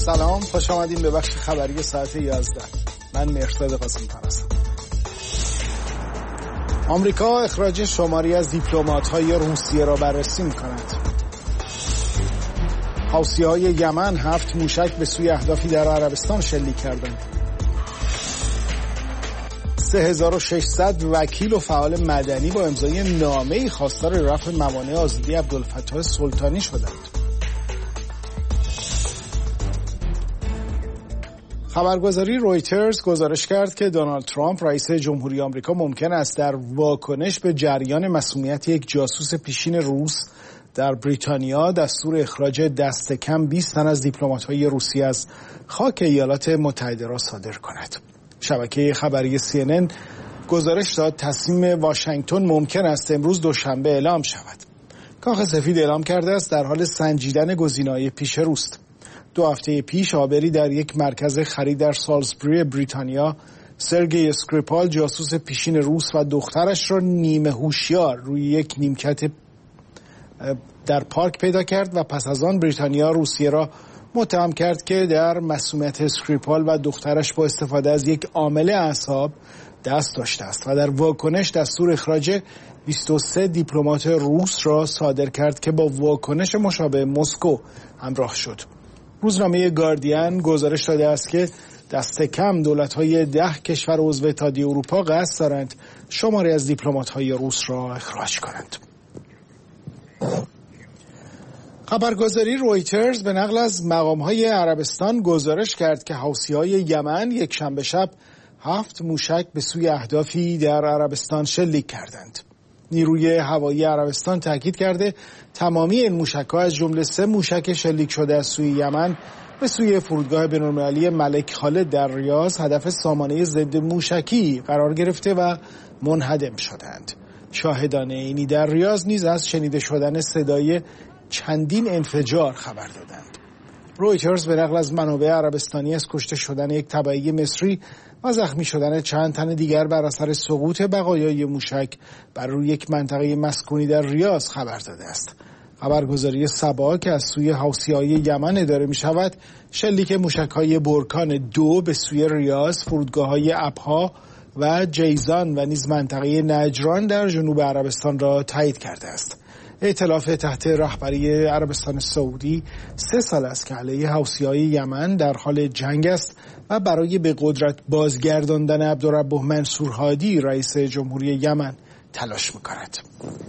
سلام، خوش آمدین به بخش خبری ساعت 11. من مهرداد قاسمی‌پور هستم. آمریکا اخراج شماری از دیپلمات‌های روسیه را بررسی می‌کند. حوثی‌های یمن 7 موشک به سوی اهدافی در عربستان شلیک کردند. 3600 وکیل و فعال مدنی با امضای نامه‌ای خواستار رفع موانع آزادی عبدالفتاح سلطانی شدند. خبرگزاری رویترز گزارش کرد که دونالد ترامپ رئیس جمهوری آمریکا ممکن است در واکنش به جریان مسئولیت یک جاسوس پیشین روس در بریتانیا دستور اخراج دست کم 20 تن از دیپلمات‌های روسی از خاک ایالات متحده را صادر کند. شبکه خبری CNN گزارش داد تصمیم واشنگتن ممکن است امروز دوشنبه اعلام شود. کاخ سفید اعلام کرده است در حال سنجیدن گزینه‌های پیش روست. 2 هفته پیش آبری در یک مرکز خرید در سالزبوری بریتانیا سرگئی اسکریپال جاسوس پیشین روس و دخترش را نیمه هوشیار روی یک نیمکت در پارک پیدا کرد و پس از آن بریتانیا روسیه را متهم کرد که در مسئولیت اسکریپال و دخترش با استفاده از یک عامل اعصاب دست داشته است و در واکنش دستور اخراج 23 دیپلمات روس را صادر کرد که با واکنش مشابه مسکو همراه شد. روزنامه گاردین گزارش داده است که دست کم دولت‌های 10 کشور عضو اتحادیه اروپا قصد دارند شماری از دیپلمات‌های روس را اخراج کنند. خبرگزاری رویترز به نقل از مقام‌های عربستان گزارش کرد که حوثی‌های یمن یک شنبه شب 7 موشک به سوی اهدافی در عربستان شلیک کردند. نیروی هوایی عربستان تاکید کرده تمامی این موشک‌ها از جمله 3 موشک شلیک شده از سوی یمن به سوی فرودگاه بین‌المللی ملک خالد در ریاض هدف سامانه ضد موشکی قرار گرفته و منهدم شدند. شاهدان عینی در ریاض نیز از شنیده شدن صدای چندین انفجار خبر دادند. رویترز به نقل از منابع عربستانی از کشته شدن یک تبعی مصری و زخمی شدن چند تن دیگر بر اثر سقوط بقایای موشک بر روی یک منطقه مسکونی در ریاض خبر داده است. خبرگزاری سبا که از سوی حوثی‌های یمن اداره می شود شلیک موشک‌های برکان 2 به سوی ریاض، فرودگاه‌های ابها و جیزان و نیز منطقه نجران در جنوب عربستان را تایید کرده است. ائتلاف تحت رهبری عربستان سعودی 3 سال است که علیه حوثی‌های یمن در حال جنگ است و برای به قدرت بازگرداندن عبدالربه منصور هادی رئیس جمهوری یمن تلاش می‌کند.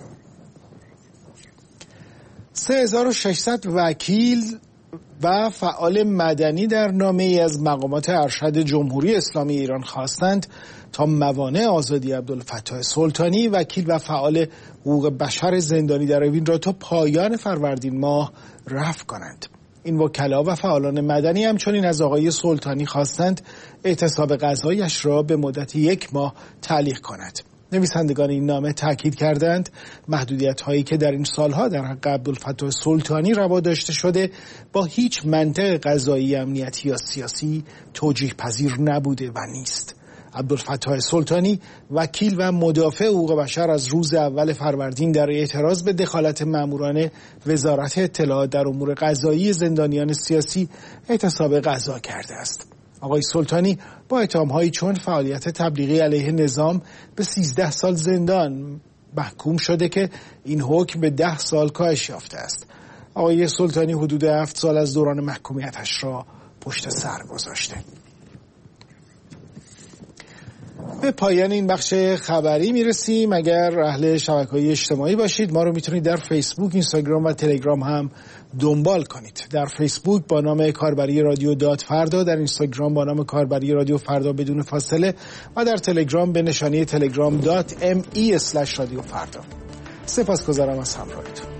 3600 وکیل و فعال مدنی در نامه‌ای از مقامات ارشد جمهوری اسلامی ایران خواستند تا موانع آزادی عبدالفتاح سلطانی وکیل و فعال حقوق بشر زندانی در اوین را تا پایان فروردین ماه رفع کنند. این وکلا و فعالان مدنی همچنین از آقای سلطانی خواستند اعتصاب قضایش را به مدت 1 ماه تعلیق کند. نویسندگان این نامه تاکید کردند محدودیت‌هایی که در این سالها در حق عبدالفتاح سلطانی روا داشته شده با هیچ منطق قضایی، امنیتی یا سیاسی توجیه پذیر نبوده و نیست. عبدالفتاح سلطانی وکیل و مدافع حقوق بشر از روز اول فروردین در اعتراض به دخالت ماموران وزارت اطلاعات در امور قضایی زندانیان سیاسی اعتصاب قضا کرده است. آقای سلطانی با اتهام‌هایی چون فعالیت تبلیغی علیه نظام به 13 سال زندان محکوم شده که این حکم به 10 سال کاهش یافته است. آقای سلطانی حدود 7 سال از دوران محکومیتش را پشت سر گذاشته. به پایان این بخش خبری میرسیم. اگر اهل شبکه‌های اجتماعی باشید ما رو میتونید در فیسبوک، اینستاگرام و تلگرام هم دنبال کنید. در فیسبوک با نام کاربری رادیو دات فردا، در اینستاگرام با نام کاربری رادیو فردا بدون فاصله و در تلگرام به نشانی telegram.me/رادیو فردا. سپاسگزارم از همراهیتون.